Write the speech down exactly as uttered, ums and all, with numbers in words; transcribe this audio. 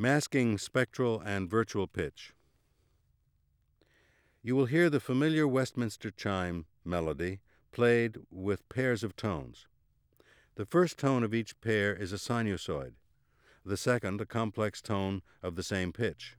Masking spectral and virtual pitch. You will hear the familiar Westminster chime melody played with pairs of tones. The first tone of each pair is a sinusoid, the second a complex tone of the same pitch.